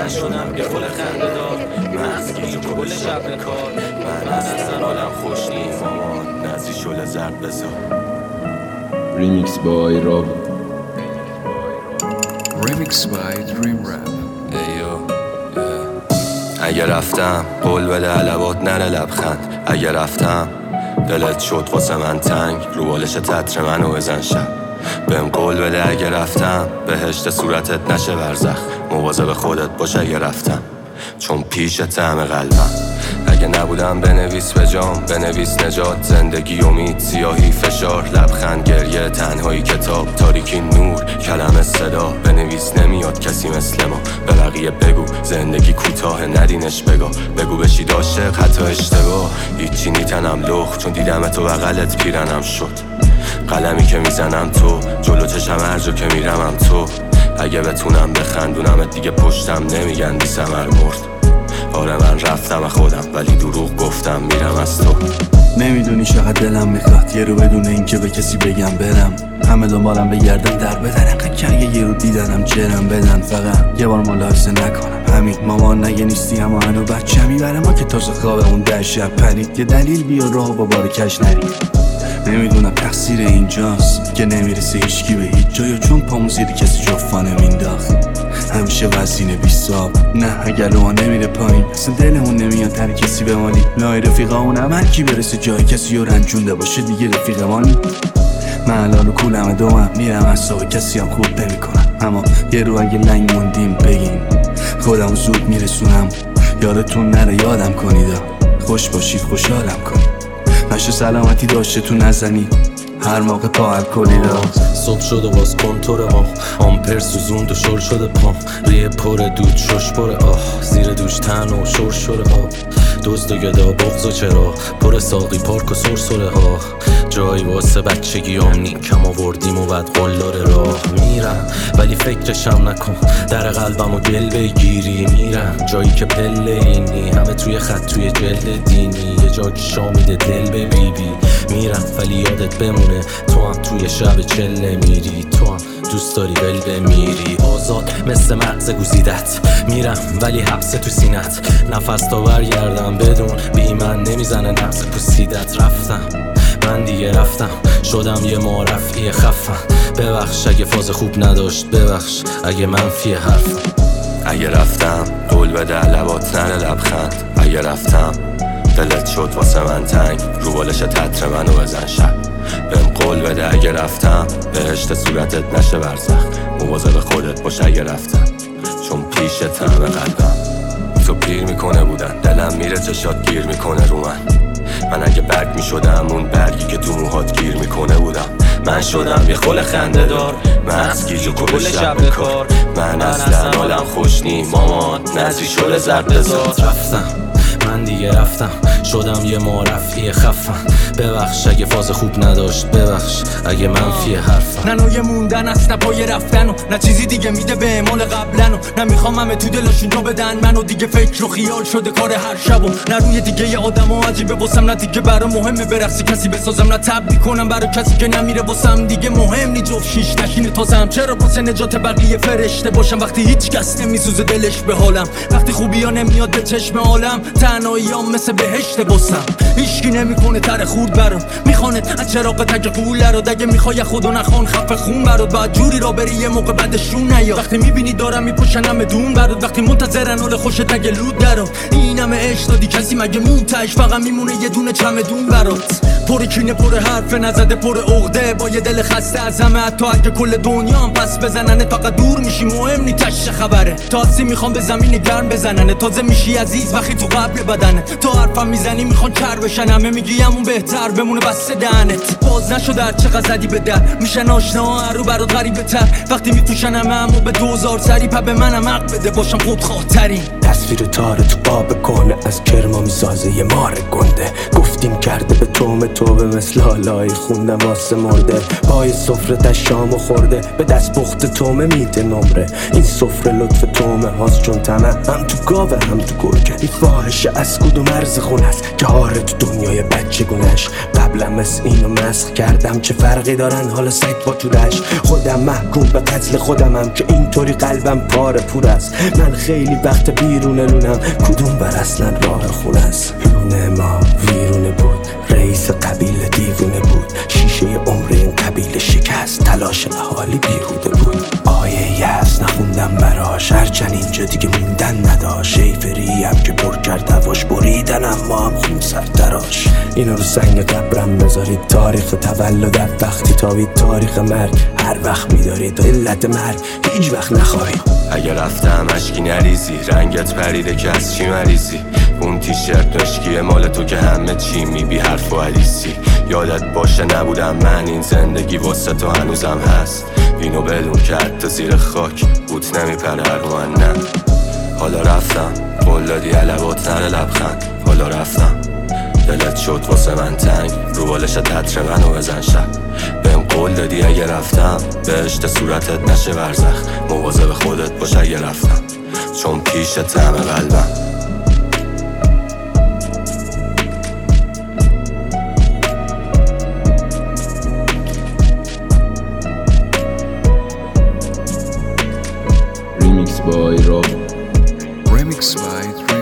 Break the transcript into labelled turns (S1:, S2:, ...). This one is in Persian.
S1: من شدم یه فل خنده دار، مغز گیج و کل شب کار. من اصلا حالم خوش نیست، مامان نزی شل زرد بذار.
S2: ریمیکس بای راب،
S3: ریمیکس بای دریم رپ.
S1: اگه رفتم قول بده علوات نره لبخند. اگه رفتم دلت شد واسه من تنگ، رو بالش تتر منو بزن شب. بهم قول بده اگه رفتم بهشت صورتت نشه برزخ. مواظب خودت باش اگه رفتم، چون پیش طعم قلبم. اگه نبودم بنویس به جام، بنویس نجات، زندگی امید، سیاهی فشار، لبخند گریه، تنهایی کتاب، تاریکی نور، کلمه صدا. بنویس نمیاد کسی مثل ما، به بقیه بگو زندگی کوتاه ندینش بگو. بگو بشید عاشق حتی اشتباه، هیچی نیتنم لخ چون دیدم تو بغلت پیرنم شد. قلمی که میزنم تو، جلو چشم هر جا که میرمم تو. اگه بتونم بخندونمت دیگه پشتم نمیگن بی ثمر مرد. آره من رفتم خودم ولی دروغ گفتم میرم از تو.
S4: نمیدونی چقدر دلم میخواد یه رو بدون اینکه به کسی بگم برم. همه دنبالم بگردن در بدن، انقدر کرگه یه رو دیدنم جرم بدن. فقط یه بار ملاحظه نکنم همین، مامان نگه نیستی اما هنو بچه میبره ما که تازه خوابمون 10 شب پرید. یه دلیل بیا راه با بار کش نریم. نمیدونم تقصیر اینجاست که نمیرسه هیچکی به هیچ جا، یا چون پامون زیر کسی جفا نمینداخت. همیشه وزینه بیستاب نه اگر رو نمیره پایین، اصلا دلمون نمیاد تر کسی بمانی. لای رفیقامون هم هر کی برسه جای کسی رو رنجونده باشه دیگه رفیقمانی. من الان رو کولم دوم میرم اصاب کسی هم خوب نمی کنم. اما یه رو اگه لنگ موندیم بگین خودم زود میرسونم. یادتون نره یادم کنید، خوش باشید خوشحالم کنید. نشه سلامتی داشته تو نزنید هر موقع پا الکلی داد.
S1: صبح شد و باز کنتور ما، آمپر سوزوند و شل شده پام. ریه پر دود شش پر آه، زیر دوش تن و شور شور آه. دزد و گدا بغض و چرا پر ساقی پارک و سرسره ها. جایی واسه بچگیام نی کم آوردیم و بعد قلدر راه میرم، ولی فکرشم نکن در قلبم و دل بگیری. میرم جایی که پله اینی، همه توی خط توی جلد دینی. یه جا که شامیده دل به بی بی. میرم ولی یادت بمونه تو هم توی شب چله میری. تو هم دوست داری ول بمیری. آزاد مثل مغز گوزیدت میرم ولی حبس تو سینت. نفس تا برگردم بدون بی من نمیزنه نفس پوسیدت. رفتم من دیگه رفتم، شدم یه معرفی خفن. ببخش اگه فاز خوب نداشت، ببخش اگه منفی حرفم. اگه رفتم قول بده لبات نره لبخند. اگه رفتم دلت شد واسه من تنگ، رو بالش تتر منو بزن شب. بهم قول بده اگه رفتم بهشت صورتت نشه برزخ. مواظب خودت باش اگه رفتم، چون پیش طعم قلبم. تو پیر میکنه بودن دلم میره چشات گیر میکنه رو من اگه برگ میشدم اون برگی که تو موهات گیر میکنه بودم. من شدم یه خل خنده دار، مغز گیج و کل شب کار. من اصلا حالم خوش نی، مامان نزی شل زرد بذار. رفتم من دیگه رفتم، شدم یه معرفی خفن. ببخش اگه فاز خوب نداشت، ببخش اگه منفی حرفم.
S5: نه نوع موندن است نه پای رفتن و نه چیزی دیگه میده به اعمال قبلن. و نمیخوام همه تو دلشون جا بدن منو دیگه. فکر و خیال شده کار هر شب و نه روی دیگه یه آدم و عجیبه واسم. نه دیگه برا مهمه برقصی کسی بسازم، نه تبدیل کنم برا کسی که نمیره واسم. دیگه مهم نی جفت شیش نشینه تازم. چرا واسه نجات بقیه فرشته باشم وقتی هیچ کس نمیسوزه دلش به حالم. وقتی خوبی ها نمیاد به چشم عالم، تنهاییام مثل بهشت باسم. هیچکی نمیکنه تر خورد برام، میخوانه از چراغ تک قوله رو. دگه میخوای خودو نخوان خفه خون برات، بعد جوری را بری یه موقع بعدشون نیاد. وقتی میبینی دارم میپوشنم دون برات، وقتی منتظرن حال خوش تگ لود درات. این همه عشق دادی کسی مگه مونتش فقط میمونه یه دونه چمدون برات. پر کینه پر حرف نزده پر عقده، با یه دل خسته از همه. حتی اگه کل دنیا هم پس بزننه فقط دور میشی مهم نی تش خبره. تاسی میخوام به زمین گرم بزننه، تازه میشی عزیز وقتی تو قبل بدنه. تو حرفم میزنی میخوان کر بشن، همه میگی همون بهتر بمونه بس دهنت. باز نشده هر چقدر زدی به در، میشن آشنا هر رو برات غریبه تر. وقتی میپوشن همه همو به 2000 سری پا به منم حق بده باشم خودخواه‌ترین.
S6: تصویر تاره تو قاب کنه از کرما میسازه یه مار گنده. گفتیم کرده به تو به مثل حالایی خوندم واسه مرده. پای سفره تشامو خورده به دست پخت تومه میده نمره. این سفره لطف تومه هاست چون تمه هم تو گاوه هم تو گرگه. این فاحشه از کدوم مرز خون است که هاره تو دنیای بچه گونش. قبلا مثل اینو مسخ کردم. چه فرقی دارن حالا سگ با تورش؟ خودم محکوم به قتل خودمم که اینطوری قلبم پاره پور است. من خیلی وقت بیرون لونم، کدوم بر اصلا راه خونه است؟ لونه ما ویرونه بود، رئیس قبیله دیوونه بود، شیشه عمر این قبیله شکست، تلاش اهالی بیهوده بود. آیه یأس نخوندم براش، هرچند اینجا دیگه موندن نداشت. شیفریم که پر کرد هواش بریدن اما هم خون سر دراش. اینو رو سنگ قبرم بذارید، تاریخ تولدت وقتی تابید تاریخ مرگ هر وقت میدارید. علت مرگ هیچ وقت نخواهید.
S7: اگه رفتم اشکی نریزی، رنگت پریده که از چی مریضی؟ اون تیشرت مشکیه مال تو که همه چی بی حرف و حدیثی. یادت باشه نبودم من، این زندگی واسه تو هنوزم هست. اینو بدون که حتی زیر خاک بوت نمیپره رو من. نه حالا رفتم، قول دادی علوات نره لبخند. حالا رفتم، دلت شد واسه من تنگ، رو بالشت عطر منو بزن شب. بهم قول دادی اگه رفتم بهشت صورتت نشه برزخ. مواظب خودت باش اگه رفتم، چون پیش طعم قلبم.
S2: Remix by Rob.
S3: Remix by Dream